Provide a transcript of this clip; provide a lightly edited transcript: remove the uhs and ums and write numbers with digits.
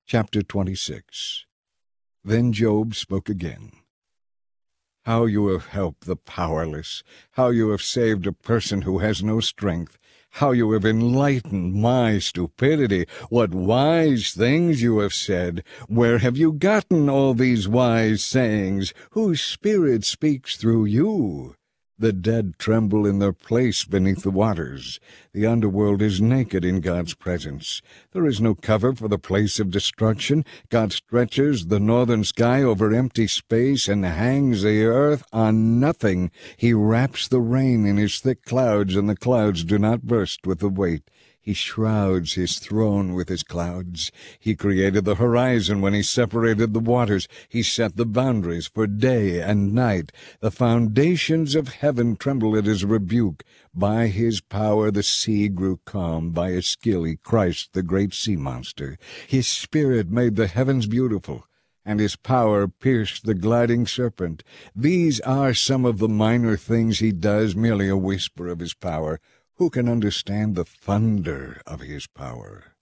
Chapter 26. Then Job spoke again. How you have helped the powerless! How you have saved a person who has no strength! How you have enlightened my stupidity! What wise things you have said! Where have you gotten all these wise sayings? Whose spirit speaks through you? The dead tremble in their place beneath the waters. The underworld is naked in God's presence. There is no cover for the place of destruction. God stretches the northern sky over empty space and hangs the earth on nothing. He wraps the rain in his thick clouds, and the clouds do not burst with the weight. He shrouds his throne with his clouds. He created the horizon when he separated the waters. He set the boundaries for day and night. The foundations of heaven tremble at his rebuke. By his power the sea grew calm. By his skill he crushed the great sea monster. His spirit made the heavens beautiful, and his power pierced the gliding serpent. These are some of the minor things he does, merely a whisper of his power. Who can understand the thunder of his power?